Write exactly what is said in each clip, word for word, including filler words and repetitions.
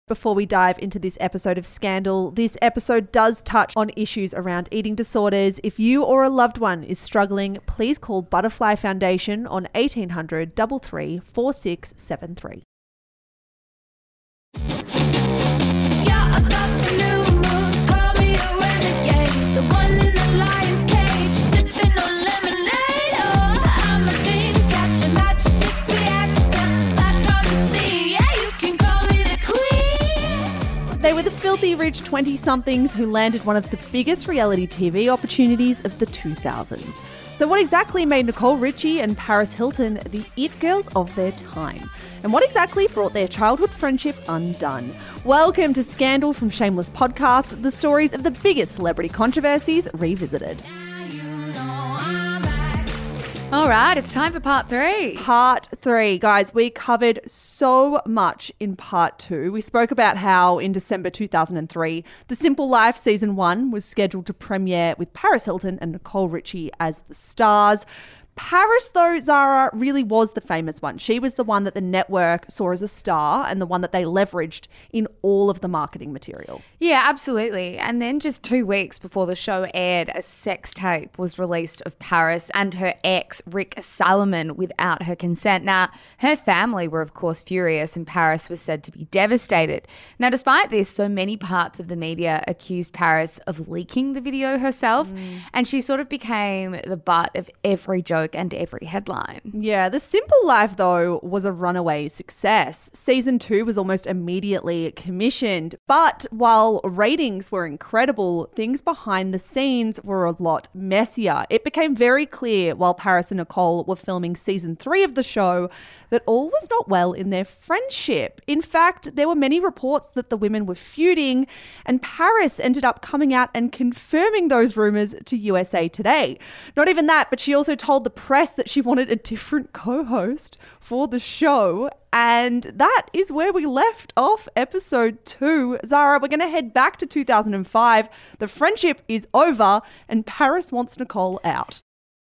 Before we dive into this episode of Scandal, this episode does touch on issues around eating disorders. If you or a loved one is struggling, please call Butterfly Foundation on eighteen hundred, three three four six seven three. They were the filthy rich twenty-somethings who landed one of the biggest reality T V opportunities of the two thousands. So what exactly made Nicole Richie and Paris Hilton the it girls of their time? And what exactly brought their childhood friendship undone? Welcome to Scandal from Shameless Podcast, the stories of the biggest celebrity controversies revisited. All right, it's time for part three. Part three. Guys, we covered so much in part two. We spoke about how in December two thousand three, The Simple Life season one was scheduled to premiere with Paris Hilton and Nicole Richie as the stars. Paris, though, Zara, really was the famous one. She was the one that the network saw as a star and the one that they leveraged in all of the marketing material. Yeah, absolutely. And then just two weeks before the show aired, a sex tape was released of Paris and her ex, Rick Salomon, without her consent. Now, her family were, of course, furious, and Paris was said to be devastated. Now, despite this, so many parts of the media accused Paris of leaking the video herself, mm. and she sort of became the butt of every joke and every headline. Yeah, The Simple Life, though, was a runaway success. Season two was almost immediately commissioned, but while ratings were incredible, things behind the scenes were a lot messier. It became very clear while Paris and Nicole were filming season three of the show that all was not well in their friendship. In fact, there were many reports that the women were feuding, and Paris ended up coming out and confirming those rumors to U S A Today. Not even that, but she also told the press that she wanted a different co-host for the show, and that is where we left off episode two. Zara, we're going to head back to two thousand five. The friendship is over, and Paris wants Nicole out.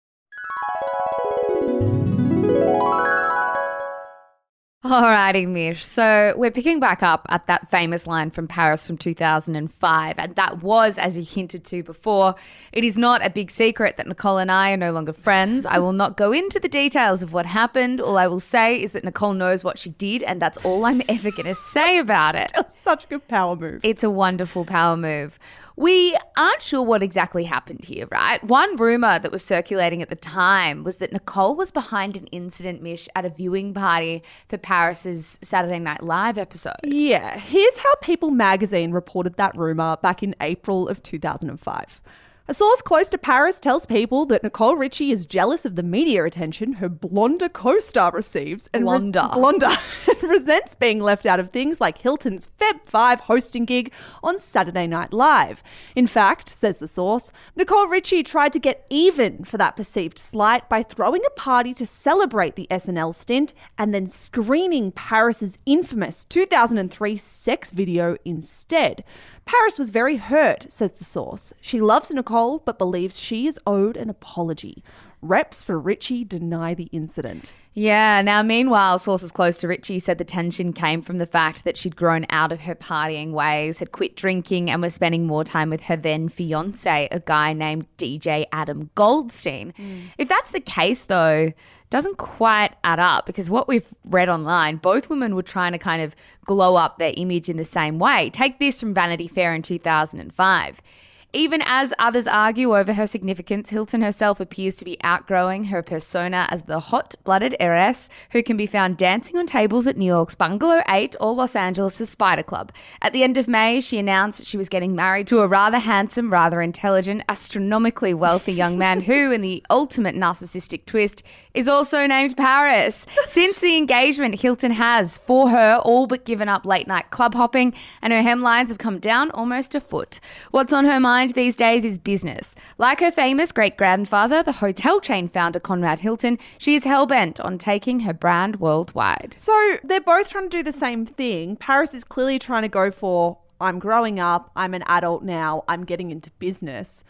Alrighty, Mish. So we're picking back up at that famous line from Paris from two thousand five. And that was, as you hinted to before, it is not a big secret that Nicole and I are no longer friends. I will not go into the details of what happened. All I will say is that Nicole knows what she did, and that's all I'm ever going to say about it. Such a good power move. It's a wonderful power move. We aren't sure what exactly happened here, right? One rumor that was circulating at the time was that Nicole was behind an incident, Mish, at a viewing party for Paris's Saturday Night Live episode. Yeah, here's how People magazine reported that rumor back in April of two thousand five. A source close to Paris tells People that Nicole Richie is jealous of the media attention her blonder co-star receives and, res- blonder, and resents being left out of things like Hilton's Feb five hosting gig on Saturday Night Live. In fact, says the source, Nicole Richie tried to get even for that perceived slight by throwing a party to celebrate the S N L stint and then screening Paris's infamous two thousand three sex video instead. Paris was very hurt, says the source. She loves Nicole, but believes she is owed an apology. Reps for Richie deny the incident. Yeah. Now, meanwhile, sources close to Richie said the tension came from the fact that she'd grown out of her partying ways, had quit drinking, and was spending more time with her then fiance, a guy named D J Adam Goldstein. Mm. If that's the case, though, doesn't quite add up, because what we've read online, both women were trying to kind of glow up their image in the same way. Take this from Vanity Fair in two thousand five. Even as others argue over her significance, Hilton herself appears to be outgrowing her persona as the hot-blooded heiress who can be found dancing on tables at New York's Bungalow eight or Los Angeles' Spider Club. At the end of May, she announced that she was getting married to a rather handsome, rather intelligent, astronomically wealthy young man who, in the ultimate narcissistic twist, is also named Paris. Since the engagement, Hilton has, for her, all but given up late-night club hopping, and her hemlines have come down almost a foot. What's on her mind these days is business. Like her famous great-grandfather, the hotel chain founder Conrad Hilton, she is hell-bent on taking her brand worldwide. So they're both trying to do the same thing. Paris is clearly trying to go for, I'm growing up, I'm an adult now, I'm getting into business.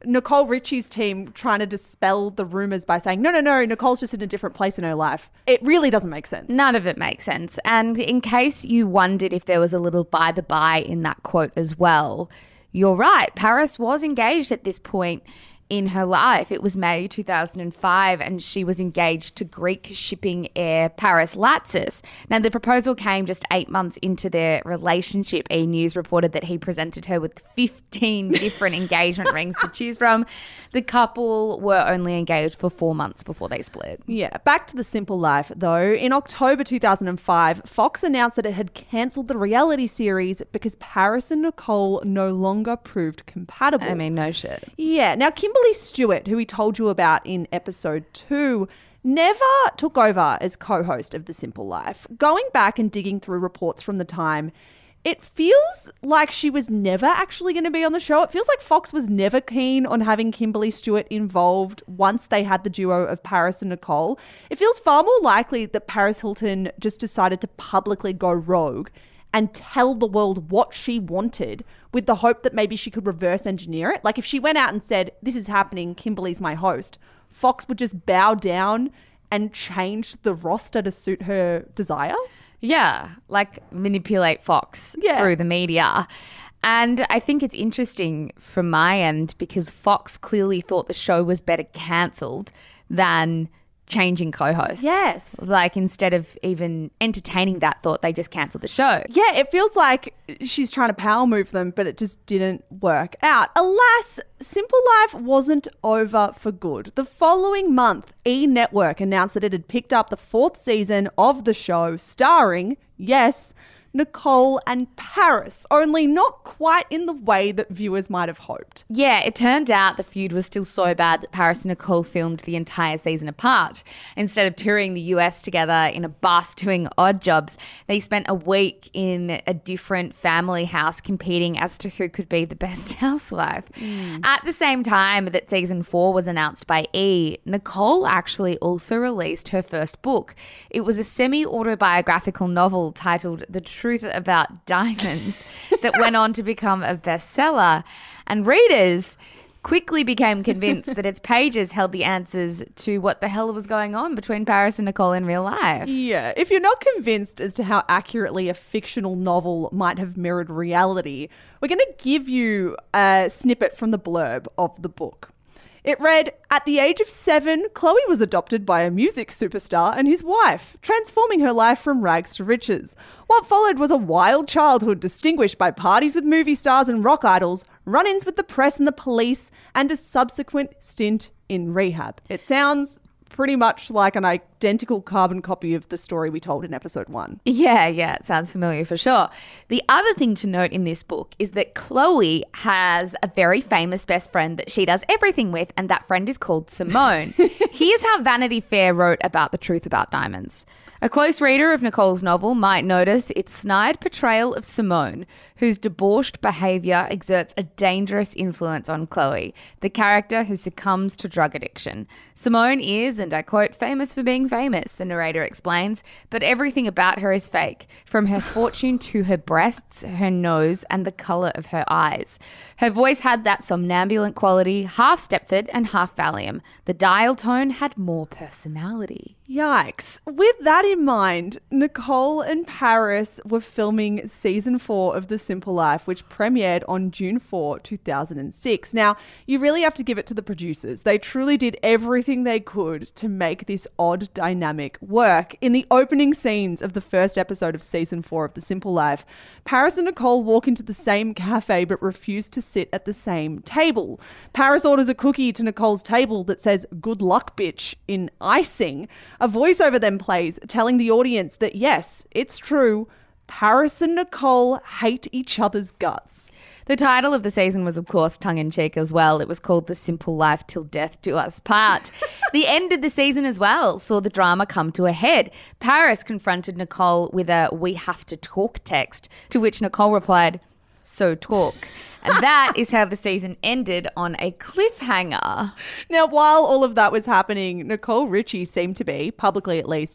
Nicole Richie's team trying to dispel the rumors by saying, no, no, no, Nicole's just in a different place in her life. It really doesn't make sense. None of it makes sense. And in case you wondered if there was a little by the by in that quote as well, you're right. Paris was engaged at this point in her life. It was May two thousand five and she was engaged to Greek shipping heir Paris Latsis. Now, the proposal came just eight months into their relationship. E! News reported that he presented her with fifteen different engagement rings to choose from. The couple were only engaged for four months before they split. Yeah, back to The Simple Life, though. In October two thousand five, Fox announced that it had cancelled the reality series because Paris and Nicole no longer proved compatible. I mean, no shit. Yeah. Now, Kimberly Stewart, who we told you about in episode two, never took over as co-host of The Simple Life. Going back and digging through reports from the time, it feels like she was never actually going to be on the show. It feels like Fox was never keen on having Kimberly Stewart involved once they had the duo of Paris and Nicole. It feels far more likely that Paris Hilton just decided to publicly go rogue and tell the world what she wanted with the hope that maybe she could reverse engineer it. Like if she went out and said, this is happening, Kimberly's my host, Fox would just bow down and change the roster to suit her desire. Yeah, like manipulate Fox Yeah. through the media. And I think it's interesting from my end because Fox clearly thought the show was better cancelled than changing co-hosts. Yes. Like instead of even entertaining that thought, they just cancelled the show. Yeah, it feels like she's trying to power move them, but it just didn't work out. Alas, Simple Life wasn't over for good. The following month, E! Network announced that it had picked up the fourth season of the show starring, yes, Nicole and Paris, only not quite in the way that viewers might have hoped. Yeah, it turned out the feud was still so bad that Paris and Nicole filmed the entire season apart. Instead of touring the U S together in a bus doing odd jobs, they spent a week in a different family house competing as to who could be the best housewife. Mm. At the same time that season four was announced by E!, Nicole actually also released her first book. It was a semi-autobiographical novel titled The Truth About Diamonds that went on to become a bestseller, and readers quickly became convinced that its pages held the answers to what the hell was going on between Paris and Nicole in real life. Yeah, if you're not convinced as to how accurately a fictional novel might have mirrored reality, we're going to give you a snippet from the blurb of the book. It read, at the age of seven, Chloe was adopted by a music superstar and his wife, transforming her life from rags to riches. What followed was a wild childhood distinguished by parties with movie stars and rock idols, run-ins with the press and the police, and a subsequent stint in rehab. It sounds pretty much like an identical carbon copy of the story we told in episode one. Yeah, yeah, it sounds familiar for sure. The other thing to note in this book is that Chloe has a very famous best friend that she does everything with, and that friend is called Simone. Here's how Vanity Fair wrote about The Truth About Diamonds. A close reader of Nicole's novel might notice its snide portrayal of Simone, whose debauched behaviour exerts a dangerous influence on Chloe, the character who succumbs to drug addiction. Simone is, and I quote, famous for being famous, the narrator explains, but everything about her is fake, from her fortune to her breasts, her nose, and the colour of her eyes. Her voice had that somnambulant quality, half Stepford and half Valium. The dial tone had more personality. Yikes. With that in mind, Nicole and Paris were filming season four of The Simple Life, which premiered on June fourth, two thousand six. Now, you really have to give it to the producers. They truly did everything they could to make this odd dynamic work. In the opening scenes of the first episode of season four of The Simple Life, Paris and Nicole walk into the same cafe but refuse to sit at the same table. Paris orders a cookie to Nicole's table that says, "Good luck, bitch," in icing. A voiceover then plays, telling the audience that yes, it's true, Paris and Nicole hate each other's guts. The title of the season was, of course, tongue-in-cheek as well. It was called The Simple Life Till Death Do Us Part. The end of the season as well saw the drama come to a head. Paris confronted Nicole with a "we have to talk" text, to which Nicole replied, "So talk." And that is how the season ended, on a cliffhanger. Now, while all of that was happening, Nicole Richie seemed to be, publicly at least,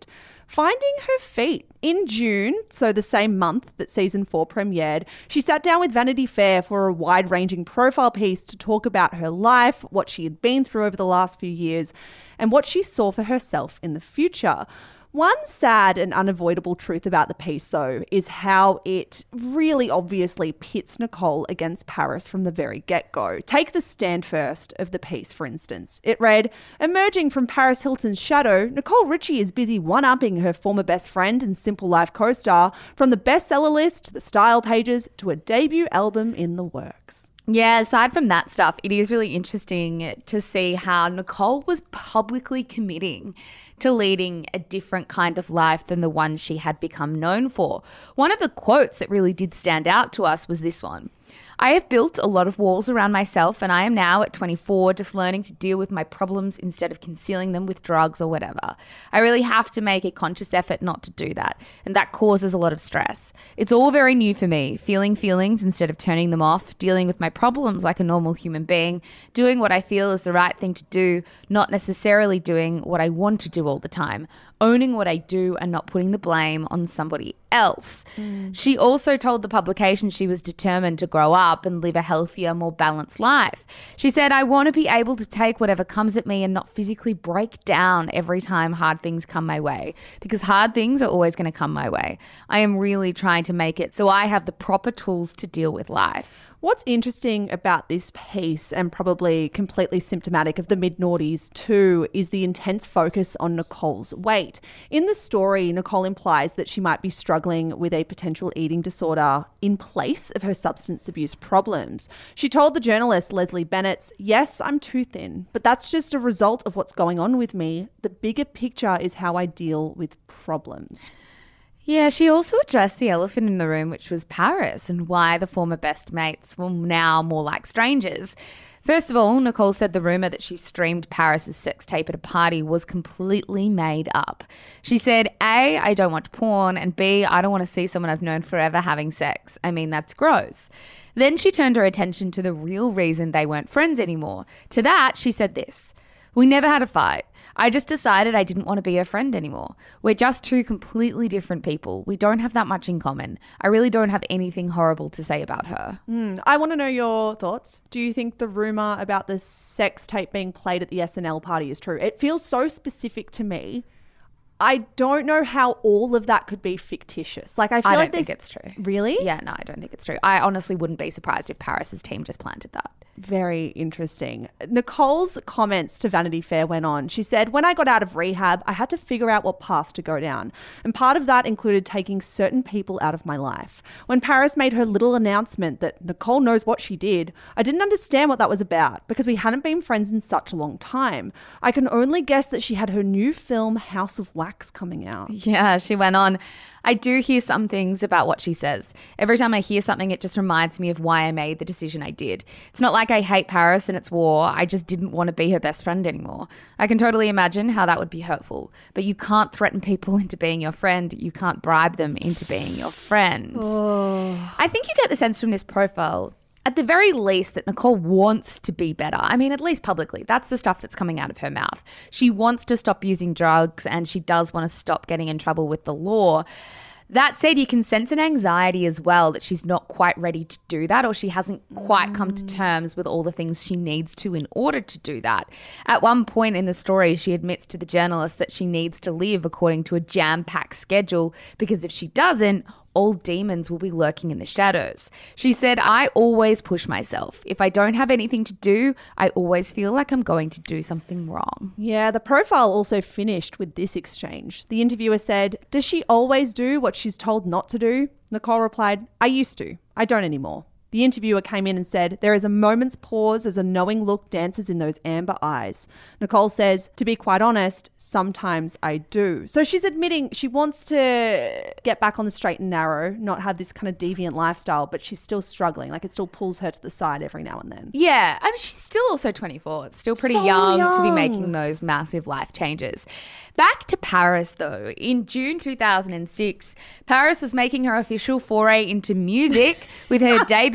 finding her feet. In June, so the same month that season four premiered, she sat down with Vanity Fair for a wide-ranging profile piece to talk about her life, what she had been through over the last few years, and what she saw for herself in the future. One sad and unavoidable truth about the piece, though, is how it really obviously pits Nicole against Paris from the very get-go. Take the stand first of the piece, for instance. It read, "Emerging from Paris Hilton's shadow, Nicole Richie is busy one-upping her former best friend and Simple Life co-star from the bestseller list to the style pages to a debut album in the works." Yeah, aside from that stuff, it is really interesting to see how Nicole was publicly committing to leading a different kind of life than the one she had become known for. One of the quotes that really did stand out to us was this one. "I have built a lot of walls around myself, and I am now at twenty-four just learning to deal with my problems instead of concealing them with drugs or whatever. I really have to make a conscious effort not to do that, and that causes a lot of stress. It's all very new for me, feeling feelings instead of turning them off, dealing with my problems like a normal human being, doing what I feel is the right thing to do, not necessarily doing what I want to do all the time, owning what I do and not putting the blame on somebody else." Mm. She also told the publication she was determined to grow up and live a healthier, more balanced life. She said, "I want to be able to take whatever comes at me and not physically break down every time hard things come my way, because hard things are always going to come my way. I am really trying to make it so I have the proper tools to deal with life." What's interesting about this piece, and probably completely symptomatic of the mid-noughties too, is the intense focus on Nicole's weight. In the story, Nicole implies that she might be struggling with a potential eating disorder in place of her substance abuse problems. She told the journalist Leslie Bennett, "Yes, I'm too thin, but that's just a result of what's going on with me. The bigger picture is how I deal with problems." Yeah, she also addressed the elephant in the room, which was Paris, and why the former best mates were now more like strangers. First of all, Nicole said the rumour that she streamed Paris's sex tape at a party was completely made up. She said, A, I don't watch porn, and B, I don't want to see someone I've known forever having sex. I mean, that's gross. Then she turned her attention to the real reason they weren't friends anymore. To that, she said this: "We never had a fight. I just decided I didn't want to be her friend anymore. We're just two completely different people. We don't have that much in common. I really don't have anything horrible to say about her." Mm, I want to know your thoughts. Do you think the rumour about the sex tape being played at the S N L party is true? It feels so specific to me. I don't know how all of that could be fictitious. Like I feel I don't like think it's true. Really? Yeah, no, I don't think it's true. I honestly wouldn't be surprised if Paris's team just planted that. Very interesting. Nicole's comments to Vanity Fair went on. She said, "When I got out of rehab, I had to figure out what path to go down. And part of that included taking certain people out of my life. When Paris made her little announcement that Nicole knows what she did, I didn't understand what that was about because we hadn't been friends in such a long time. I can only guess that she had her new film, House of Wax, coming out." Yeah, she went on. "I do hear some things about what she says. Every time I hear something, it just reminds me of why I made the decision I did. It's not like I hate Paris and it's war. I just didn't want to be her best friend anymore. I can totally imagine how that would be hurtful. But you can't threaten people into being your friend. You can't bribe them into being your friend." Oh. I think you get the sense from this profile, at the very least, that Nicole wants to be better. I mean, at least publicly. That's the stuff that's coming out of her mouth. She wants to stop using drugs, and she does want to stop getting in trouble with the law. That said, you can sense an anxiety as well that she's not quite ready to do that, or she hasn't quite come to terms with all the things she needs to in order to do that. At one point in the story, she admits to the journalist that she needs to live according to a jam-packed schedule because if she doesn't, all demons will be lurking in the shadows. She said, "I always push myself. If I don't have anything to do, I always feel like I'm going to do something wrong." Yeah, the profile also finished with this exchange. The interviewer said, "Does she always do what she's told not to do?" Nicole replied, "I used to. I don't anymore." The interviewer came in and said, "There is a moment's pause as a knowing look dances in those amber eyes." Nicole says, "To be quite honest, sometimes I do." So she's admitting she wants to get back on the straight and narrow, not have this kind of deviant lifestyle, but she's still struggling. Like it still pulls her to the side every now and then. Yeah. I mean, she's still also twenty-four. It's still pretty So young, young to be making those massive life changes. Back to Paris, though. In June two thousand six, Paris was making her official foray into music with her debut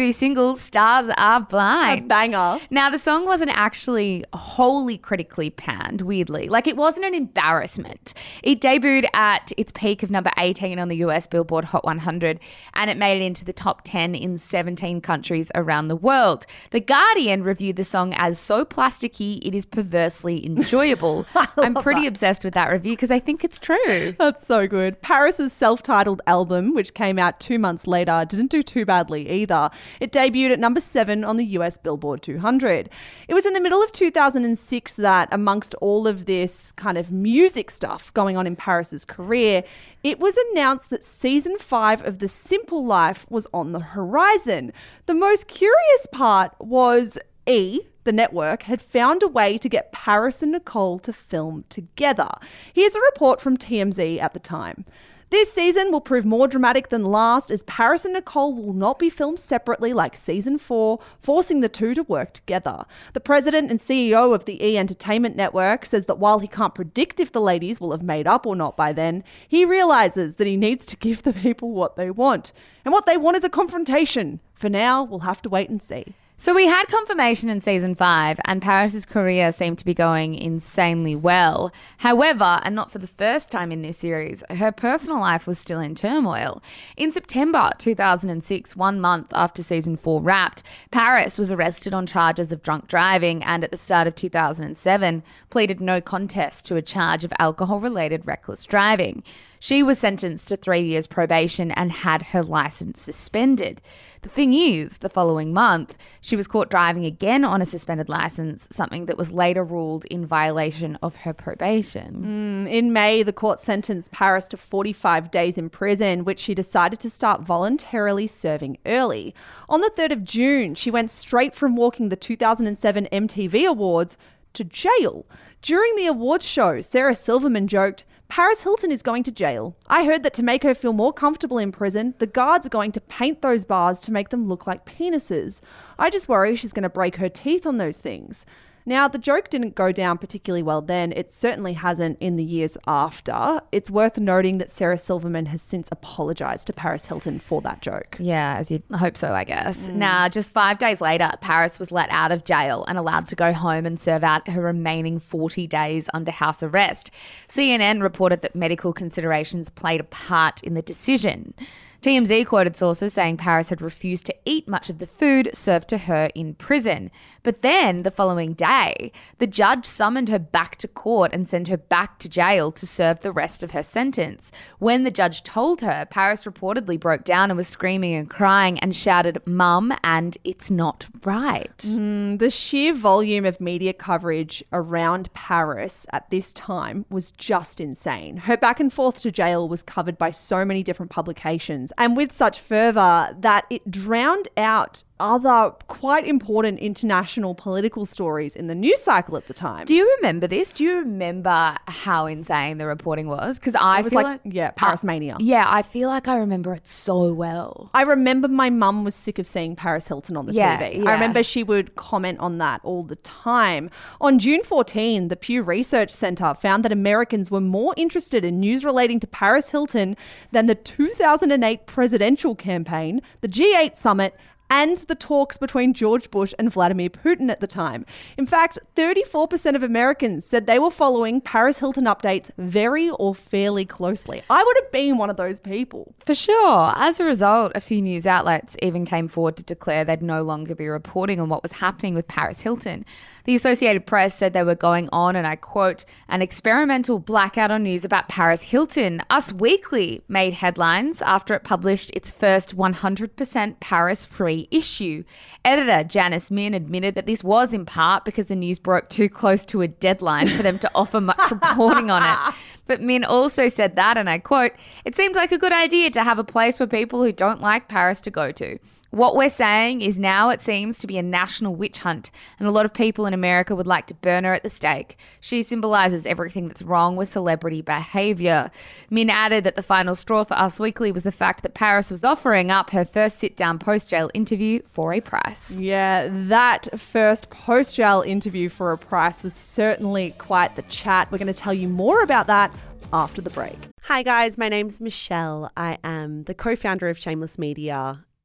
debut single, Stars Are A Blind. banger. Now, the song wasn't actually wholly critically panned, weirdly. Like, it wasn't an embarrassment. It debuted at its peak of number eighteen on the U S Billboard Hot one hundred, and it made it into the top ten in seventeen countries around the world. The Guardian reviewed the song as so plasticky, it is perversely enjoyable. I'm pretty that. obsessed with that review because I think it's true. That's so good. Paris's self-titled album, which came out two months later, didn't do too badly either. It debuted at number seven on the U S Billboard two hundred. It was in the middle of two thousand six that, amongst all of this kind of music stuff going on in Paris's career, it was announced that season five of The Simple Life was on the horizon. The most curious part was E! The network had found a way to get Paris and Nicole to film together. Here's a report from T M Z at the time. This season will prove more dramatic than last, as Paris and Nicole will not be filmed separately like season four, forcing the two to work together. The president and C E O of the E! Entertainment Network says that while he can't predict if the ladies will have made up or not by then, he realizes that he needs to give the people what they want. And what they want is a confrontation. For now, we'll have to wait and see. So we had confirmation in season five, and Paris's career seemed to be going insanely well. However, and not for the first time in this series, her personal life was still in turmoil. In September two thousand six, one month after season four wrapped, Paris was arrested on charges of drunk driving, and at the start of two thousand seven, pleaded no contest to a charge of alcohol-related reckless driving. She was sentenced to three years probation and had her license suspended. The thing is, the following month, she was caught driving again on a suspended license, something that was later ruled in violation of her probation. Mm, in May, the court sentenced Paris to forty-five days in prison, which she decided to start voluntarily serving early. On the third of June, she went straight from walking the two thousand seven M T V Awards to jail. During the awards show, Sarah Silverman joked, "Paris Hilton is going to jail. I heard that to make her feel more comfortable in prison, the guards are going to paint those bars to make them look like penises. I just worry she's going to break her teeth on those things." Now, the joke didn't go down particularly well then. It certainly hasn't in the years after. It's worth noting that Sarah Silverman has since apologised to Paris Hilton for that joke. Yeah, as you'd hope so, I guess. Mm. Now, just five days later, Paris was let out of jail and allowed to go home and serve out her remaining forty days under house arrest. C N N reported that medical considerations played a part in the decision. T M Z quoted sources saying Paris had refused to eat much of the food served to her in prison. But then, the following day, the judge summoned her back to court and sent her back to jail to serve the rest of her sentence. When the judge told her, Paris reportedly broke down and was screaming and crying and shouted, "Mum," and "It's not right." Mm, the sheer volume of media coverage around Paris at this time was just insane. Her back and forth to jail was covered by so many different publications, and with such fervour that it drowned out other quite important international political stories in the news cycle at the time. Do you remember this? Do you remember how insane the reporting was? Because I it was feel like, like, yeah, Paris mania. Uh, yeah, I feel like I remember it so well. I remember my mum was sick of seeing Paris Hilton on the yeah, T V. Yeah. I remember she would comment on that all the time. On June fourteenth, the Pew Research Center found that Americans were more interested in news relating to Paris Hilton than the two thousand eight presidential campaign, the G eight summit, and the talks between George Bush and Vladimir Putin at the time. In fact, thirty-four percent of Americans said they were following Paris Hilton updates very or fairly closely. I would have been one of those people. For sure. As a result, a few news outlets even came forward to declare they'd no longer be reporting on what was happening with Paris Hilton. The Associated Press said they were going on, and I quote, "an experimental blackout on news about Paris Hilton." Us Weekly made headlines after it published its first one hundred percent Paris-free issue. Editor Janice Min admitted that this was in part because the news broke too close to a deadline for them to offer much reporting on it. But Min also said that, and I quote, "it seems like a good idea to have a place for people who don't like Paris to go to. What we're saying is now it seems to be a national witch hunt, and a lot of people in America would like to burn her at the stake. She symbolises everything that's wrong with celebrity behaviour." Min added that the final straw for Us Weekly was the fact that Paris was offering up her first sit-down post-jail interview for a price. Yeah, that first post-jail interview for a price was certainly quite the chat. We're going to tell you more about that after the break. Hi guys, my name's Michelle. I am the co-founder of Shameless Media.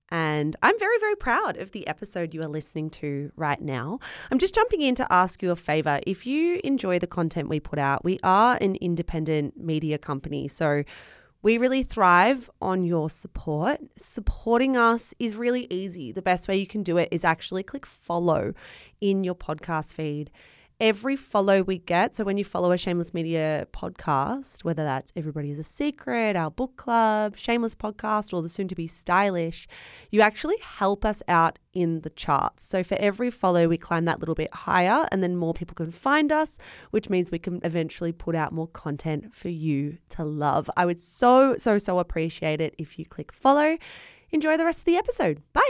And I'm very, very proud of the episode you are listening to right now. I'm just jumping in to ask you a favor. If you enjoy the content we put out, we are an independent media company. So we really thrive on your support. Supporting us is really easy. The best way you can do it is actually click follow in your podcast feed. Every follow we get, so when you follow a Shameless Media podcast, whether that's Everybody is a Secret, our book club, Shameless Podcast, or the soon-to-be Stylish, you actually help us out in the charts. So for every follow, we climb that little bit higher, and then more people can find us, which means we can eventually put out more content for you to love. I would so, so, so appreciate it if you click follow. Enjoy the rest of the episode. Bye.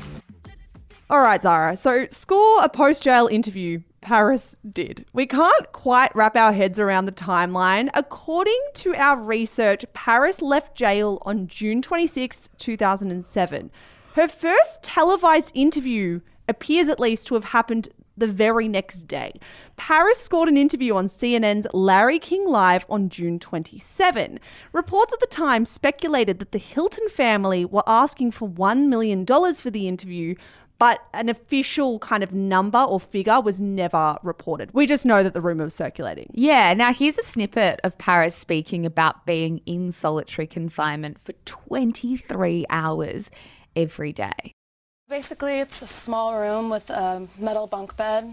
All right, Zara. So score a post-jail interview. Paris did. We can't quite wrap our heads around the timeline. According to our research, Paris left jail on June twenty-sixth, two thousand seven. Her first televised interview appears at least to have happened the very next day. Paris scored an interview on C N N's Larry King Live on June twenty-seventh. Reports at the time speculated that the Hilton family were asking for one million dollars for the interview, but an official kind of number or figure was never reported. We just know that the rumor was circulating. Yeah, now here's a snippet of Paris speaking about being in solitary confinement for twenty-three hours every day. Basically, it's a small room with a metal bunk bed,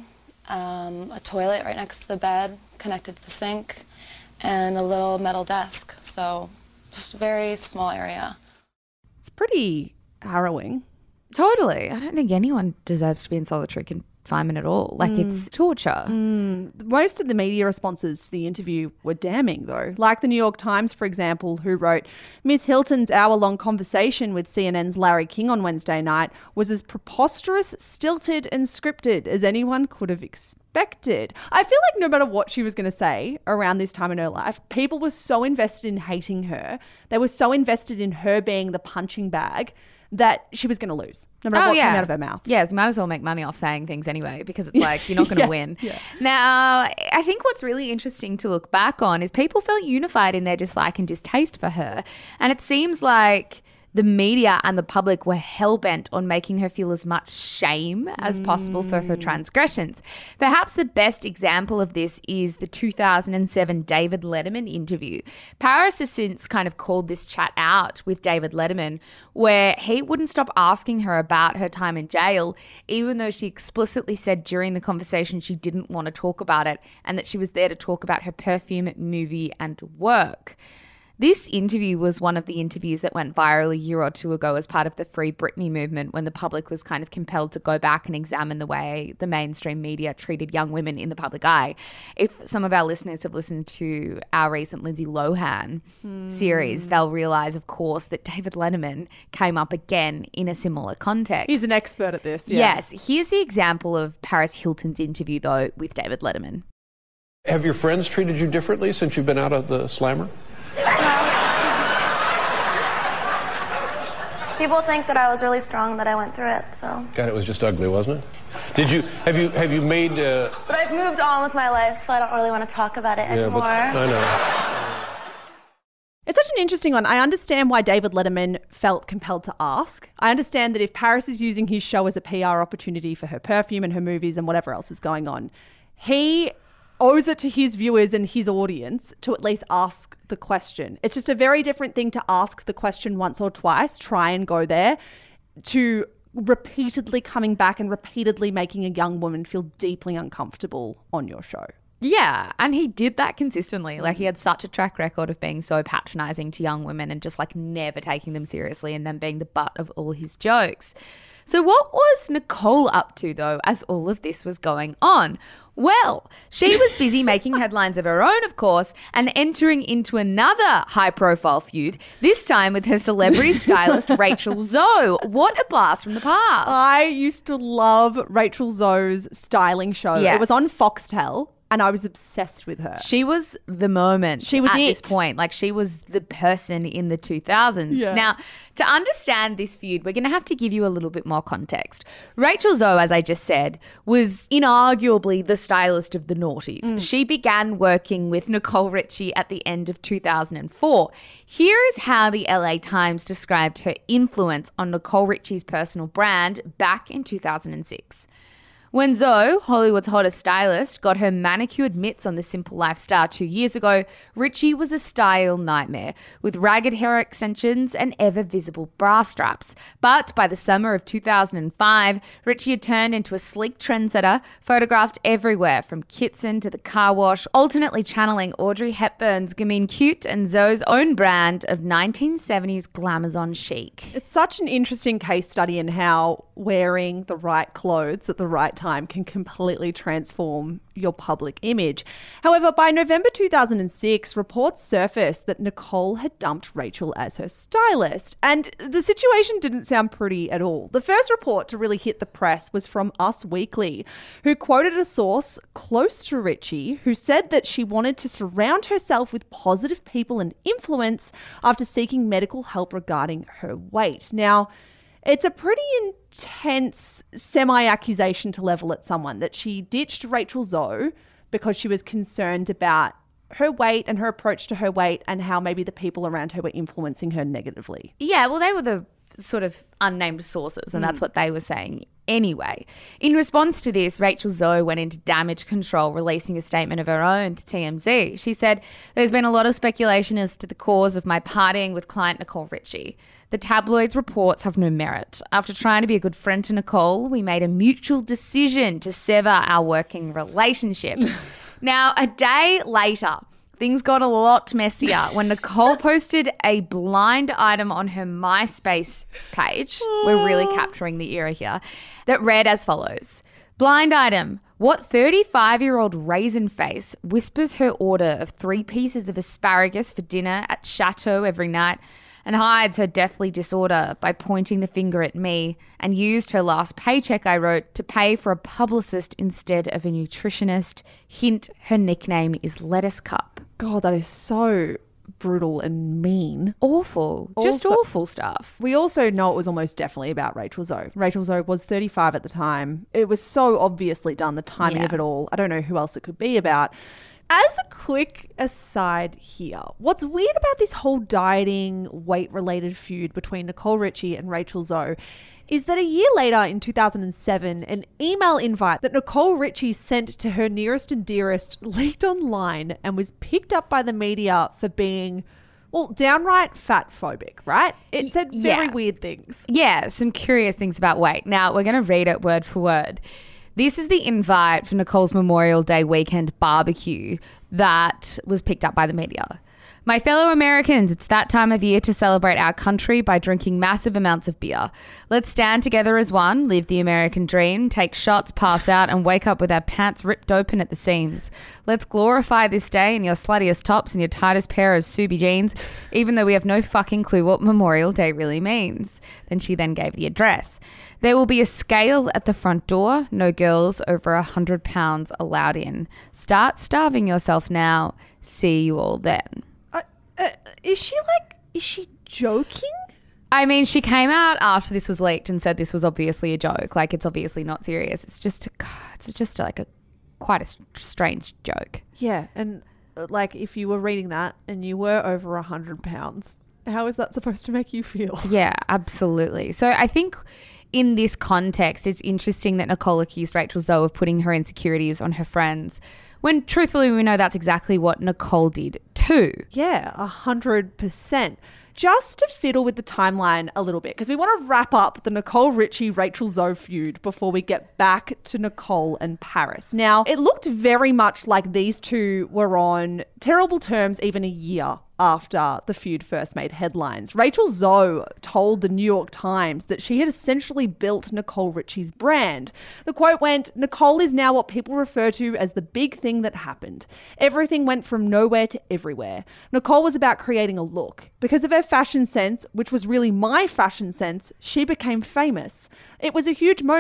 um, a toilet right next to the bed, connected to the sink, and a little metal desk. So just a very small area. It's pretty harrowing. Totally. I don't think anyone deserves to be in solitary confinement at all. Like, mm. it's torture. Mm. Most of the media responses to the interview were damning, though. Like the New York Times, for example, who wrote, Miss Hilton's hour-long conversation with C N N's Larry King on Wednesday night was as preposterous, stilted and scripted as anyone could have expected. I feel like no matter what she was going to say around this time in her life, people were so invested in hating her. They were so invested in her being the punching bag that she was going to lose, no matter oh, what yeah. came out of her mouth. Yeah, you might as well make money off saying things anyway, because it's like you're not going to yeah, win. Yeah. Now, I think what's really interesting to look back on is people felt unified in their dislike and distaste for her. And it seems like the media and the public were hell-bent on making her feel as much shame as mm. possible for her transgressions. Perhaps the best example of this is the two thousand seven David Letterman interview. Paris has since kind of called this chat out with David Letterman, where he wouldn't stop asking her about her time in jail, even though she explicitly said during the conversation she didn't want to talk about it and that she was there to talk about her perfume, movie, and work. This interview was one of the interviews that went viral a year or two ago as part of the Free Britney movement, when the public was kind of compelled to go back and examine the way the mainstream media treated young women in the public eye. If some of our listeners have listened to our recent Lindsay Lohan mm. series, they'll realise, of course, that David Letterman came up again in a similar context. He's an expert at this. Yeah. Yes. Here's the example of Paris Hilton's interview, though, with David Letterman. Have your friends treated you differently since you've been out of the slammer? People think that I was really strong, that I went through it, so. God, it was just ugly, wasn't it? Did you, have you, have you made... Uh... But I've moved on with my life, so I don't really want to talk about it yeah, anymore. But I know. It's such an interesting one. I understand why David Letterman felt compelled to ask. I understand that if Paris is using his show as a P R opportunity for her perfume and her movies and whatever else is going on, he owes it to his viewers and his audience to at least ask the question. It's just a very different thing to ask the question once or twice, try and go there, to repeatedly coming back and repeatedly making a young woman feel deeply uncomfortable on your show. Yeah, and he did that consistently. Like, he had such a track record of being so patronising to young women and just like never taking them seriously and then being the butt of all his jokes. So what was Nicole up to, though, as all of this was going on? Well, she was busy making headlines of her own, of course, and entering into another high-profile feud, this time with her celebrity stylist, Rachel Zoe. What a blast from the past. I used to love Rachel Zoe's styling show. Yes. It was on Foxtel. and I was obsessed with her. She was the moment She was at it. this point. Like, she was the person in the two thousands. Yeah. Now, to understand this feud, we're going to have to give you a little bit more context. Rachel Zoe, as I just said, was inarguably the stylist of the noughties. Mm. She began working with Nicole Richie at the end of two thousand four. Here is how the L A Times described her influence on Nicole Richie's personal brand back in two thousand six. When Zoe, Hollywood's hottest stylist, got her manicured mitts on the Simple Life star two years ago, Richie was a style nightmare with ragged hair extensions and ever-visible bra straps. But by the summer of two thousand five, Richie had turned into a sleek trendsetter, photographed everywhere from Kitson to the car wash, alternately channeling Audrey Hepburn's Gamine Cute and Zoe's own brand of nineteen seventies glamazon chic. It's such an interesting case study in how wearing the right clothes at the right time can completely transform your public image. However, by November two thousand six, reports surfaced that Nicole had dumped Rachel as her stylist, and the situation didn't sound pretty at all. The first report to really hit the press was from Us Weekly, who quoted a source close to Richie who said that she wanted to surround herself with positive people and influence after seeking medical help regarding her weight. Now, it's a pretty intense semi-accusation to level at someone that she ditched Rachel Zoe because she was concerned about her weight and her approach to her weight and how maybe the people around her were influencing her negatively. Yeah, well, they were the sort of unnamed sources, and that's what they were saying anyway. In response to this, Rachel Zoe went into damage control, releasing a statement of her own to T M Z. She said, "There's been a lot of speculation as to the cause of my partying with client Nicole Richie. The tabloids' reports have no merit. After trying to be a good friend to Nicole, we made a mutual decision to sever our working relationship." Now, a day later, things got a lot messier when Nicole posted a blind item on her MySpace page. We're really capturing the era here. That read as follows. Blind item. What thirty-five-year-old raisin face whispers her order of three pieces of asparagus for dinner at Chateau every night and hides her deathly disorder by pointing the finger at me, and used her last paycheck, I wrote, to pay for a publicist instead of a nutritionist. Hint, her nickname is Lettuce Cup. God, that is so brutal and mean. Awful. Just Also- awful stuff. We also know it was almost definitely about Rachel Zoe. Rachel Zoe was thirty-five at the time. It was so obviously done, the timing Yeah. of it all. I don't know who else it could be about. As a quick aside here, what's weird about this whole dieting, weight-related feud between Nicole Richie and Rachel Zoe is that a year later in two thousand seven, an email invite that Nicole Richie sent to her nearest and dearest leaked online and was picked up by the media for being, well, downright fat-phobic, right? It said very yeah. weird things. Yeah, some curious things about weight. Now, we're going to read it word for word. This is the invite for Nicole's Memorial Day weekend barbecue that was picked up by the media. My fellow Americans, it's that time of year to celebrate our country by drinking massive amounts of beer. Let's stand together as one, live the American dream, take shots, pass out, and wake up with our pants ripped open at the seams. Let's glorify this day in your sluttiest tops and your tightest pair of Subi jeans, even though we have no fucking clue what Memorial Day really means. Then she then gave the address. There will be a scale at the front door. No girls over one hundred pounds allowed in. Start starving yourself now. See you all then. Uh, uh, is she like, is she joking? I mean, she came out after this was leaked and said this was obviously a joke. Like, it's obviously not serious. It's just, a, it's just like a quite a strange joke. Yeah, and uh, like if you were reading that and you were over one hundred pounds, how is that supposed to make you feel? Yeah, absolutely. So I think in this context, it's interesting that Nicole accused Rachel Zoe of putting her insecurities on her friends, when truthfully we know that's exactly what Nicole did too. Yeah, a hundred percent. Just to fiddle with the timeline a little bit, because we want to wrap up the Nicole Richie Rachel Zoe feud before we get back to Nicole and Paris. Now, it looked very much like these two were on terrible terms even a year after the feud first made headlines. Rachel Zoe told the New York Times that she had essentially built Nicole Richie's brand. The quote went, "Nicole is now what people refer to as the big thing that happened. Everything went from nowhere to everywhere. Nicole was about creating a look. Because of her fashion sense, which was really my fashion sense, she became famous. It was a huge moment.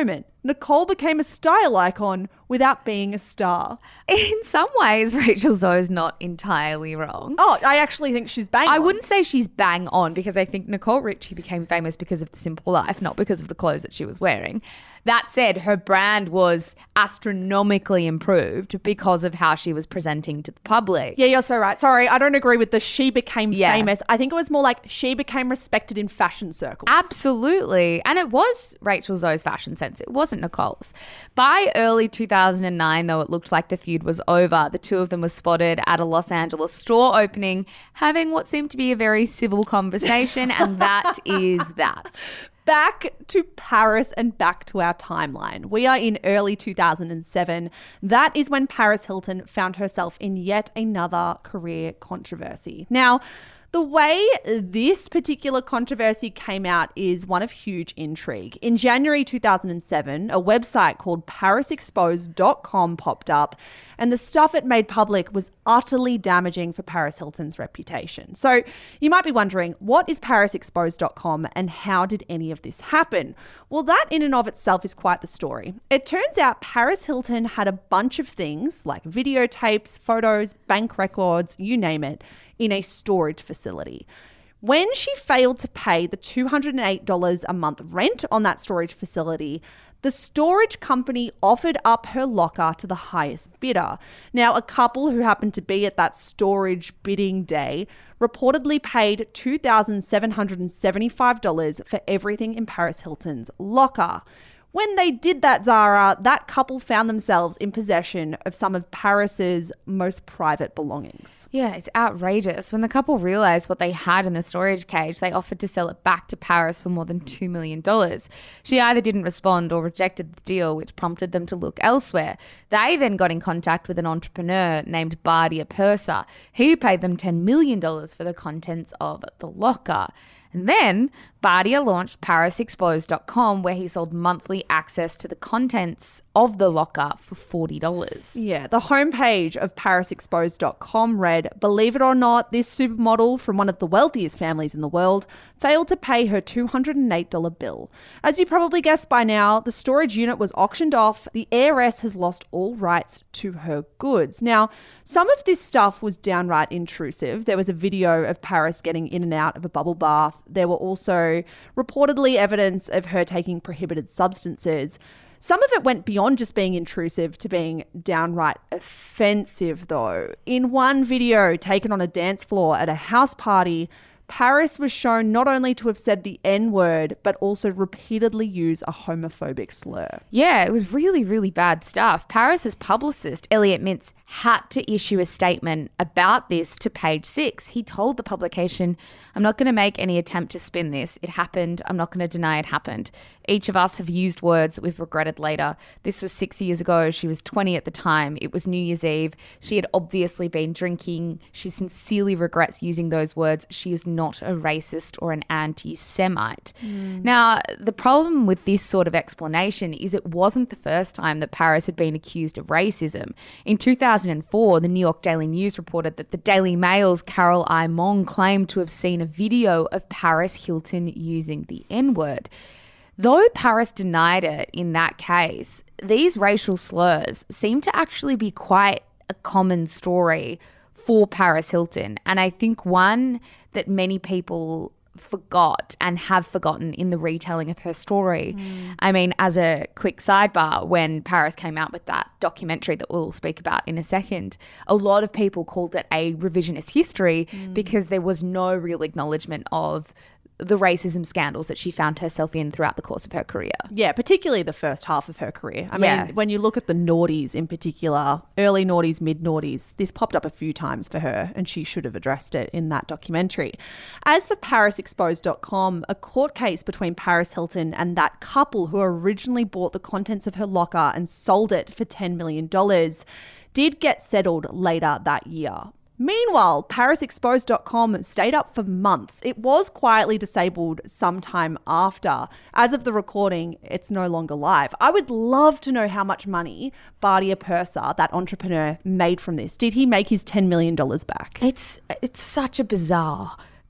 Nicole became a style icon without being a star. In some ways, Rachel Zoe's not entirely wrong. Oh, I actually think she's bang I on. wouldn't say she's bang on because I think Nicole Richie became famous because of The Simple Life, not because of the clothes that she was wearing. That said, her brand was astronomically improved because of how she was presenting to the public. Yeah, you're so right. Sorry, I don't agree with the she became Yeah. famous. I think it was more like she became respected in fashion circles. Absolutely. And it was Rachel Zoe's fashion sense. It wasn't Nicole's. By early two thousand nine, though, it looked like the feud was over. The two of them were spotted at a Los Angeles store opening having what seemed to be a very civil conversation, and that is that. Back to Paris and back to our timeline. We are in early two thousand seven. That is when Paris Hilton found herself in yet another career controversy. Now, the way this particular controversy came out is one of huge intrigue. In January two thousand seven, a website called paris exposed dot com popped up, and the stuff it made public was utterly damaging for Paris Hilton's reputation. So you might be wondering, what is paris exposed dot com and how did any of this happen? Well, that in and of itself is quite the story. It turns out Paris Hilton had a bunch of things like videotapes, photos, bank records, you name it, in a storage facility. When she failed to pay the two hundred eight dollars a month rent on that storage facility, the storage company offered up her locker to the highest bidder. Now, a couple who happened to be at that storage bidding day reportedly paid two thousand seven hundred seventy-five dollars for everything in Paris Hilton's locker. When they did that, Zara, that couple found themselves in possession of some of Paris's most private belongings. Yeah, it's outrageous. When the couple realised what they had in the storage cage, they offered to sell it back to Paris for more than two million dollars. She either didn't respond or rejected the deal, which prompted them to look elsewhere. They then got in contact with an entrepreneur named Bardia Purser. He paid them ten million dollars for the contents of the locker. And then Bardia launched paris exposed dot com, where he sold monthly access to the contents of the locker for forty dollars. Yeah, the homepage of paris exposed dot com read, "Believe it or not, this supermodel from one of the wealthiest families in the world failed to pay her two hundred eight dollars bill." As you probably guessed by now, the storage unit was auctioned off. The heiress has lost all rights to her goods. Now, some of this stuff was downright intrusive. There was a video of Paris getting in and out of a bubble bath. There were also reportedly evidence of her taking prohibited substances. Some of it went beyond just being intrusive to being downright offensive, though. In one video taken on a dance floor at a house party, Paris was shown not only to have said the N-word, but also repeatedly use a homophobic slur. Yeah, it was really, really bad stuff. Paris's publicist, Elliot Mintz, had to issue a statement about this to Page Six. He told the publication, "I'm not going to make any attempt to spin this. It happened. I'm not going to deny it happened. Each of us have used words that we've regretted later. This was six years ago. She was twenty at the time. It was New Year's Eve. She had obviously been drinking. She sincerely regrets using those words. She is not a racist or an anti-Semite." Mm. Now, the problem with this sort of explanation is it wasn't the first time that Paris had been accused of racism. In two thousand four, the New York Daily News reported that the Daily Mail's Carol I. Mong claimed to have seen a video of Paris Hilton using the N-word. Though Paris denied it in that case, these racial slurs seem to actually be quite a common story for Paris Hilton. And I think one that many people forgot and have forgotten in the retelling of her story. Mm. I mean, as a quick sidebar, when Paris came out with that documentary that we'll speak about in a second, a lot of people called it a revisionist history mm. because there was no real acknowledgement of the racism scandals that she found herself in throughout the course of her career. Yeah, particularly the first half of her career. I yeah. mean, when you look at the noughties in particular, early noughties, mid noughties, this popped up a few times for her and she should have addressed it in that documentary. As for paris exposed dot com, a court case between Paris Hilton and that couple who originally bought the contents of her locker and sold it for ten million dollars did get settled later that year. Meanwhile, paris exposed dot com stayed up for months. It was quietly disabled sometime after. As of the recording, it's no longer live. I would love to know how much money Bardia Purser, that entrepreneur, made from this. Did he make his ten million dollars back? It's it's such a bizarre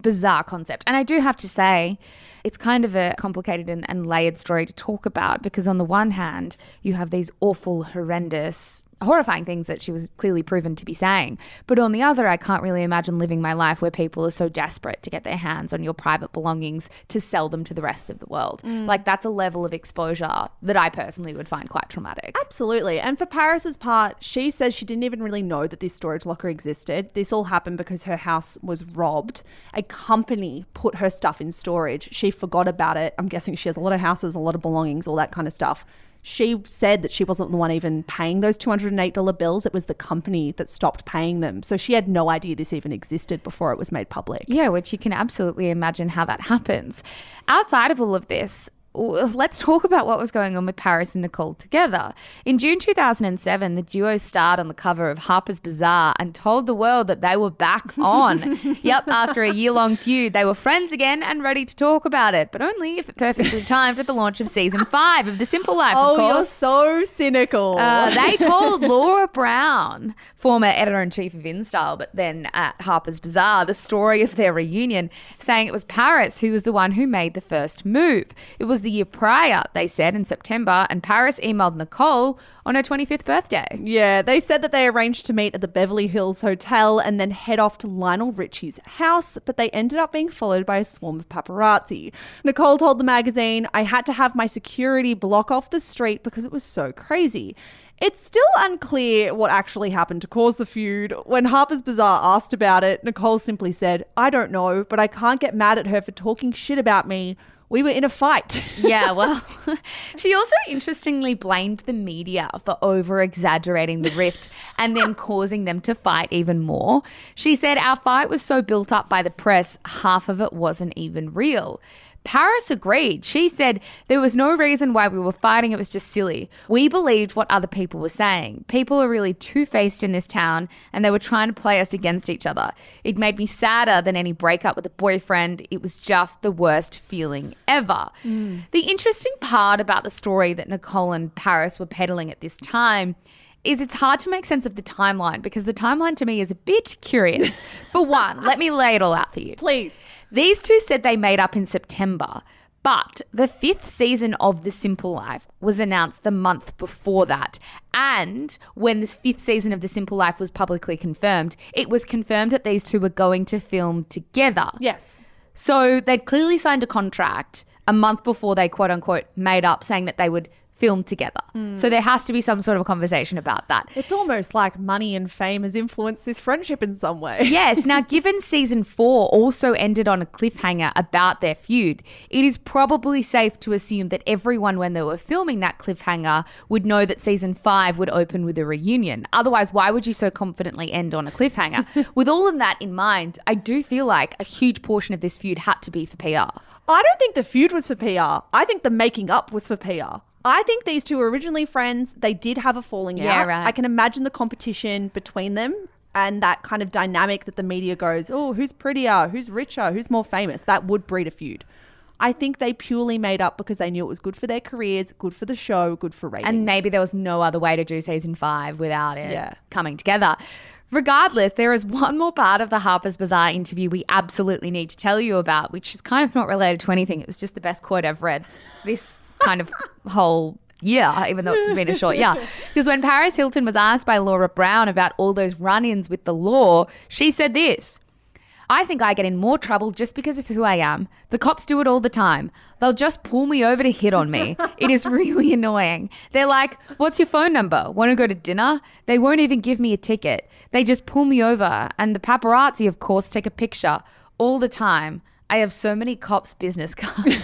bizarre concept. And I do have to say, it's kind of a complicated and, and layered story to talk about, because on the one hand, you have these awful, horrendous, horrifying things that she was clearly proven to be saying. But on the other, I can't really imagine living my life where people are so desperate to get their hands on your private belongings to sell them to the rest of the world. Mm. Like, that's a level of exposure that I personally would find quite traumatic. Absolutely. And for Paris's part, she says she didn't even really know that this storage locker existed. This all happened because her house was robbed. A company put her stuff in storage. She forgot about it. I'm guessing she has a lot of houses, a lot of belongings, all that kind of stuff. She said that she wasn't the one even paying those two hundred eight dollars bills. It was the company that stopped paying them. So she had no idea this even existed before it was made public. Yeah, which you can absolutely imagine how that happens. Outside of all of this, let's talk about what was going on with Paris and Nicole together. In June two thousand seven, the duo starred on the cover of Harper's Bazaar and told the world that they were back on. Yep, after a year-long feud, they were friends again and ready to talk about it, but only if it perfectly timed with the launch of season five of The Simple Life, oh, of course. Oh, you're so cynical. Uh, they told Laura Brown, former editor-in-chief of InStyle, but then at Harper's Bazaar, the story of their reunion, saying it was Paris who was the one who made the first move. It was the year prior, they said, in September, and Paris emailed Nicole on her twenty-fifth birthday. Yeah, they said that they arranged to meet at the Beverly Hills Hotel and then head off to Lionel Richie's house, but they ended up being followed by a swarm of paparazzi. Nicole told the magazine, "I had to have my security block off the street because it was so crazy." It's still unclear what actually happened to cause the feud. When Harper's Bazaar asked about it, Nicole simply said, "I don't know, but I can't get mad at her for talking shit about me. We were in a fight." Yeah, well, she also interestingly blamed the media for over-exaggerating the rift and then causing them to fight even more. She said, "Our fight was so built up by the press, half of it wasn't even real." Paris agreed. She said there was no reason why we were fighting. It was just silly. We believed what other people were saying. People are really two-faced in this town and they were trying to play us against each other. It made me sadder than any breakup with a boyfriend. It was just the worst feeling ever. Mm. The interesting part about the story that Nicole and Paris were peddling at this time is it's hard to make sense of the timeline, because the timeline to me is a bit curious. For one, let me lay it all out for you. Please. These two said they made up in September, but the fifth season of The Simple Life was announced the month before that. And when this fifth season of The Simple Life was publicly confirmed, it was confirmed that these two were going to film together. Yes. So they'd clearly signed a contract a month before they quote unquote made up, saying that they would film together. Mm. So there has to be some sort of conversation about that. It's almost like money and fame has influenced this friendship in some way. Yes. Now, given season four also ended on a cliffhanger about their feud, it is probably safe to assume that everyone, when they were filming that cliffhanger, would know that season five would open with a reunion. Otherwise, why would you so confidently end on a cliffhanger? With all of that in mind, I do feel like a huge portion of this feud had to be for P R. I don't think the feud was for P R. I think the making up was for P R. I think these two were originally friends. They did have a falling yeah, out. Right. I can imagine the competition between them and that kind of dynamic that the media goes, oh, who's prettier, who's richer, who's more famous. That would breed a feud. I think they purely made up because they knew it was good for their careers, good for the show, good for ratings. And maybe there was no other way to do season five without it yeah. coming together. Regardless, there is one more part of the Harper's Bazaar interview we absolutely need to tell you about, which is kind of not related to anything. It was just the best quote I've read this kind of whole year, even though it's been a short year. Because when Paris Hilton was asked by Laura Brown about all those run-ins with the law, she said this: "I think I get in more trouble just because of who I am. The cops do it all the time. They'll just pull me over to hit on me. It is really annoying. They're like, what's your phone number? Want to go to dinner? They won't even give me a ticket. They just pull me over. And the paparazzi, of course, take a picture all the time. I have so many cops' business cards."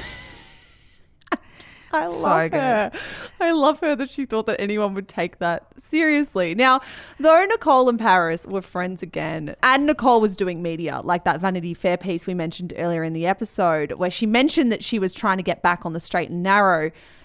I So love good. her. I love her that she thought that anyone would take that seriously. Now, though Nicole and Paris were friends again, and Nicole was doing media, like that Vanity Fair piece we mentioned earlier in the episode, where she mentioned that she was trying to get back on the straight and narrow,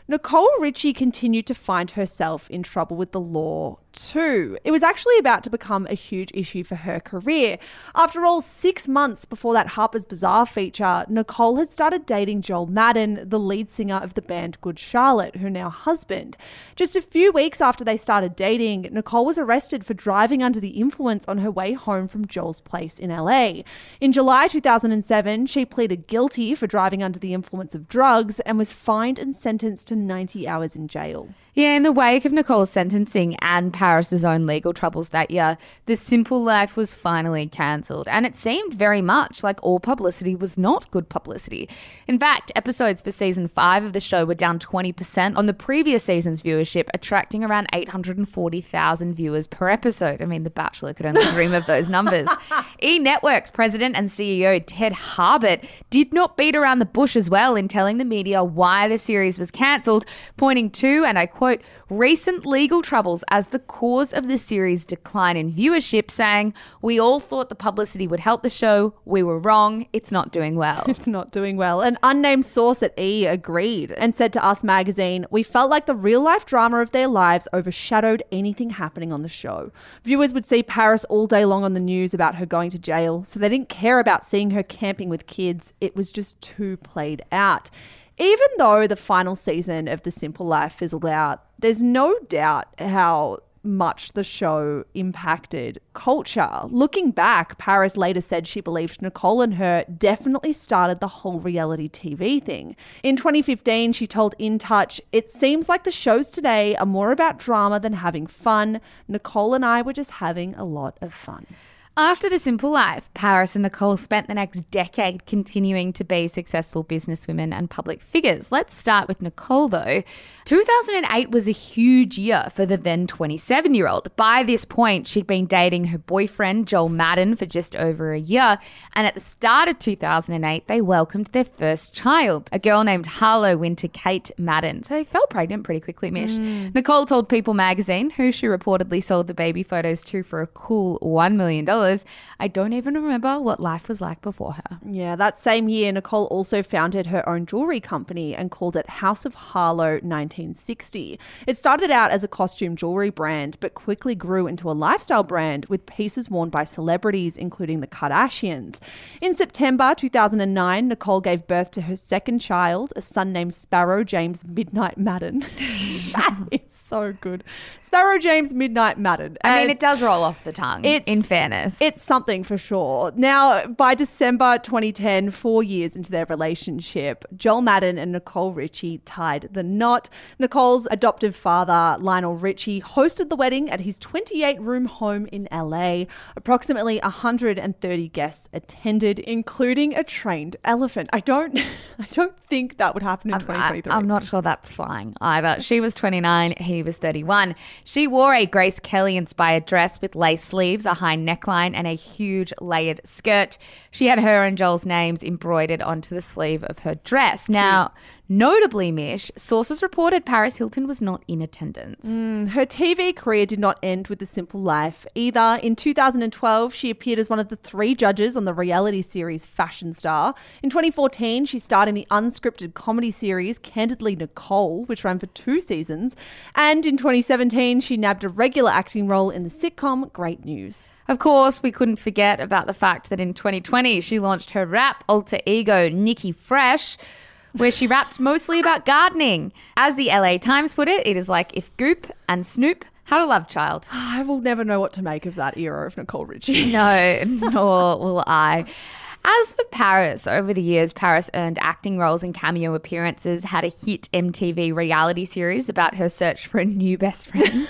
Nicole Richie continued to find herself in trouble with the law too. It was actually about to become a huge issue for her career. After all, six months before that Harper's Bazaar feature, Nicole had started dating Joel Madden, the lead singer of the band Good Charlotte, her now husband. Just a few weeks after they started dating, Nicole was arrested for driving under the influence on her way home from Joel's place in L A. In July two thousand seven, she pleaded guilty for driving under the influence of drugs and was fined and sentenced to ninety hours in jail. Yeah, in the wake of Nicole's sentencing and Paris's own legal troubles that year, The Simple Life was finally cancelled, and it seemed very much like all publicity was not good publicity. In fact, episodes for season five of the show were down twenty percent on the previous season's viewership, attracting around eight hundred forty thousand viewers per episode. I mean, The Bachelor could only dream of those numbers. E-Network's president and C E O Ted Harbert did not beat around the bush as well in telling the media why the series was cancelled, pointing to, and I quote, recent legal troubles as the cause of the series' decline in viewership, saying, "We all thought the publicity would help the show. We were wrong. It's not doing well." It's not doing well. An unnamed source at E! agreed and said to Us Magazine, "We felt like the real-life drama of their lives overshadowed anything happening on the show. Viewers would see Paris all day long on the news about her going to jail, so they didn't care about seeing her camping with kids. It was just too played out." Even though the final season of The Simple Life fizzled out, there's no doubt how much the show impacted culture. Looking back, Paris later said she believed Nicole and her definitely started the whole reality T V thing. In twenty fifteen, she told In Touch, "It seems like the shows today are more about drama than having fun. Nicole and I were just having a lot of fun." After The Simple Life, Paris and Nicole spent the next decade continuing to be successful businesswomen and public figures. Let's start with Nicole, though. two thousand eight was a huge year for the then twenty-seven-year-old. By this point, she'd been dating her boyfriend, Joel Madden, for just over a year, and at the start of two thousand eight, they welcomed their first child, a girl named Harlow Winter Kate Madden. So they fell pregnant pretty quickly, Mish. Mm. Nicole told People magazine, who she reportedly sold the baby photos to for a cool one million dollars, "I don't even remember what life was like before her." Yeah, that same year, Nicole also founded her own jewelry company and called it House of Harlow nineteen sixty. It started out as a costume jewelry brand, but quickly grew into a lifestyle brand with pieces worn by celebrities, including the Kardashians. In September two thousand nine, Nicole gave birth to her second child, a son named Sparrow James Midnight Madden. That is so good. Sparrow James Midnight Madden. I mean, And it does roll off the tongue, in fairness. It's something for sure. Now, by December twenty ten, four years into their relationship, Joel Madden and Nicole Richie tied the knot. Nicole's adoptive father, Lionel Richie, hosted the wedding at his twenty-eight room home in L A. Approximately one hundred thirty guests attended, including a trained elephant. I don't I don't think that would happen in I'm, twenty twenty-three. I'm not sure that's flying either. She was twenty-nine, he was thirty-one. She wore a Grace Kelly-inspired dress with lace sleeves, a high neckline, and a huge layered skirt. She had her and Joel's names embroidered onto the sleeve of her dress. Now, notably, Mish, sources reported Paris Hilton was not in attendance. Mm, her T V career did not end with The Simple Life either. In two thousand twelve, she appeared as one of the three judges on the reality series Fashion Star. In twenty fourteen, she starred in the unscripted comedy series Candidly Nicole, which ran for two seasons. And in twenty seventeen, she nabbed a regular acting role in the sitcom Great News. Of course, we couldn't forget about the fact that in twenty twenty, she launched her rap alter ego, Nikki Fresh, where she rapped mostly about gardening. As the L A Times put it, it is like if Goop and Snoop had a love child. I will never know what to make of that era of Nicole Richie. No, nor will I. As for Paris, over the years, Paris earned acting roles and cameo appearances, had a hit M T V reality series about her search for a new best friend.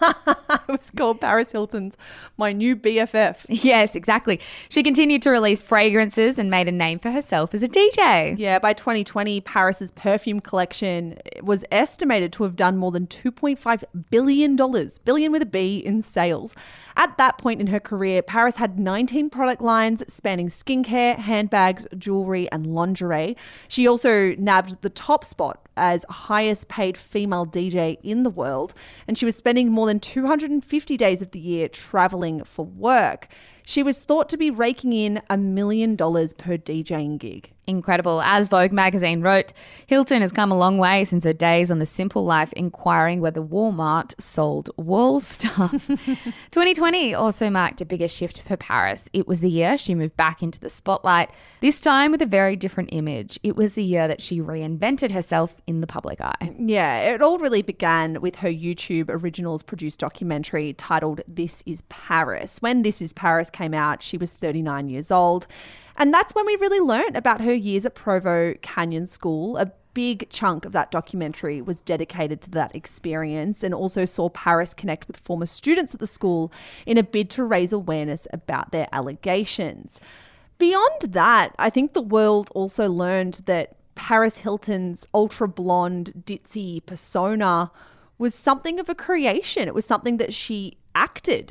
It was called Paris Hilton's My New B F F. Yes, exactly. She continued to release fragrances and made a name for herself as a D J. Yeah, by twenty twenty, Paris's perfume collection was estimated to have done more than two point five billion dollars, billion with a B, in sales. At that point in her career, Paris had nineteen product lines spanning skincare, handbags, jewelry, and lingerie. She also nabbed the top spot as highest paid female D J in the world, and she was spending more than two hundred fifty days of the year traveling for work. She was thought to be raking in a million dollars per DJing gig. Incredible. As Vogue magazine wrote, Hilton has come a long way since her days on The Simple Life inquiring whether Walmart sold wall stuff. twenty twenty also marked a bigger shift for Paris. It was the year she moved back into the spotlight, this time with a very different image. It was the year that she reinvented herself in the public eye. Yeah, it all really began with her YouTube Originals produced documentary titled This Is Paris. When This Is Paris came out, she was thirty-nine years old. And that's when we really learned about her years at Provo Canyon School. A big chunk of that documentary was dedicated to that experience and also saw Paris connect with former students at the school in a bid to raise awareness about their allegations. Beyond that, I think the world also learned that Paris Hilton's ultra blonde, ditzy persona was something of a creation. It was something that she acted.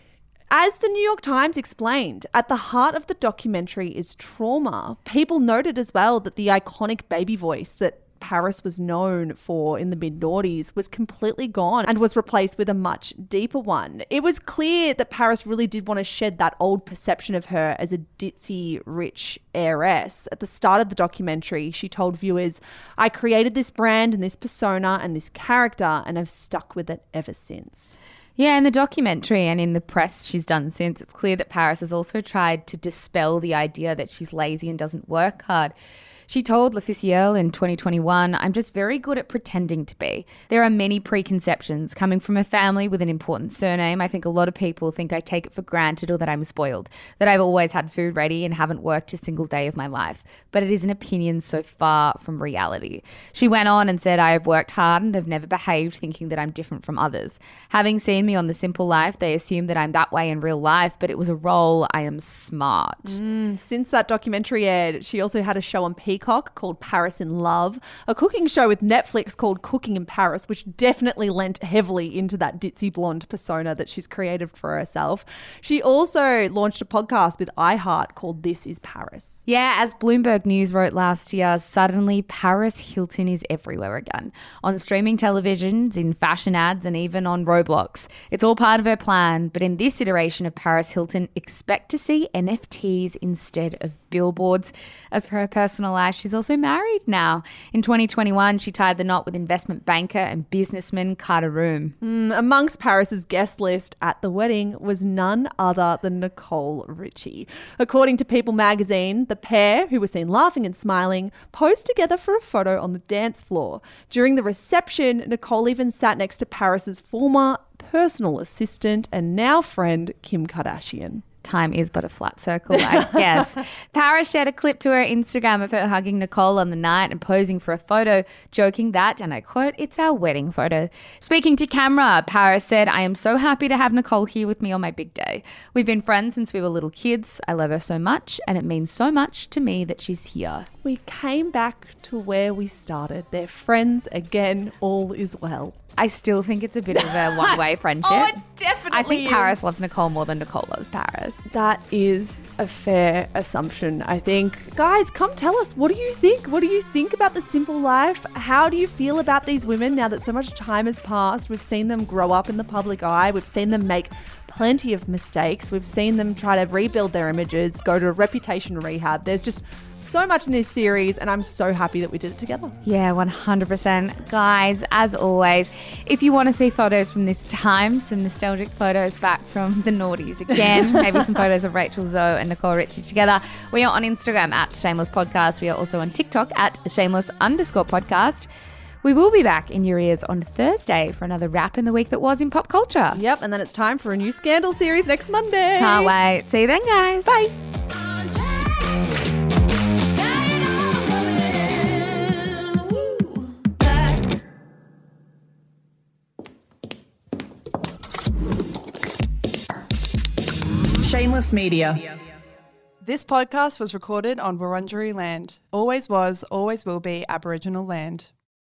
As the New York Times explained, at the heart of the documentary is trauma. People noted as well that the iconic baby voice that Paris was known for in the mid-noughties was completely gone and was replaced with a much deeper one. It was clear that Paris really did want to shed that old perception of her as a ditzy, rich heiress. At the start of the documentary, she told viewers, "I created this brand and this persona and this character and I've stuck with it ever since." Yeah, in the documentary and in the press she's done since, it's clear that Paris has also tried to dispel the idea that she's lazy and doesn't work hard. She told L'Officiel in twenty twenty-one, "I'm just very good at pretending to be. There are many preconceptions. Coming from a family with an important surname, I think a lot of people think I take it for granted or that I'm spoiled, that I've always had food ready and haven't worked a single day of my life. But it is an opinion so far from reality." She went on and said, "I have worked hard and have never behaved thinking that I'm different from others. Having seen me on The Simple Life, they assume that I'm that way in real life, but it was a role. I am smart." Mm, since that documentary aired, she also had a show on Peacock called Paris in Love, a cooking show with Netflix called Cooking in Paris, which definitely lent heavily into that ditzy blonde persona that she's created for herself. She also launched a podcast with iHeart called This Is Paris. Yeah, as Bloomberg News wrote last year, suddenly Paris Hilton is everywhere again. On streaming televisions, in fashion ads, and even on Roblox. It's all part of her plan, but in this iteration of Paris Hilton, expect to see N F Ts instead of billboards. As for her personal life, she's also married now. In twenty twenty-one, she tied the knot with investment banker and businessman Carter Room. Mm, amongst Paris's guest list at the wedding was none other than Nicole Richie. According to People magazine, the pair, who were seen laughing and smiling, posed together for a photo on the dance floor. During the reception, Nicole even sat next to Paris's former personal assistant and now friend, Kim Kardashian. Time is but a flat circle, I guess. Paris shared a clip to her Instagram of her hugging Nicole on the night and posing for a photo, joking that, and I quote, "It's our wedding photo." Speaking to camera, Paris said, "I am so happy to have Nicole here with me on my big day. We've been friends since we were little kids. I love her so much, and it means so much to me that she's here." We came back to where we started. They're friends again. All is well. I still think it's a bit of a one-way friendship. Oh, it definitely I think is. Paris loves Nicole more than Nicole loves Paris. That is a fair assumption, I think. Guys, come tell us. What do you think? What do you think about The Simple Life? How do you feel about these women now that so much time has passed? We've seen them grow up in the public eye. We've seen them make plenty of mistakes. We've seen them try to rebuild their images, go to reputation rehab. There's just so much in this series, and I'm so happy that we did it together. Yeah, one hundred percent. Guys, as always, if you want to see photos from this time, some nostalgic photos back from the noughties again, maybe some photos of Rachel Zoe and Nicole Richie together, we are on Instagram at Shameless Podcast. We are also on TikTok at Shameless underscore podcast. We will be back in your ears on Thursday for another wrap in the week that was in pop culture. Yep, and then it's time for a new Scandal series next Monday. Can't wait. See you then, guys. Bye. Shameless Media. This podcast was recorded on Wurundjeri land. Always was, always will be Aboriginal land.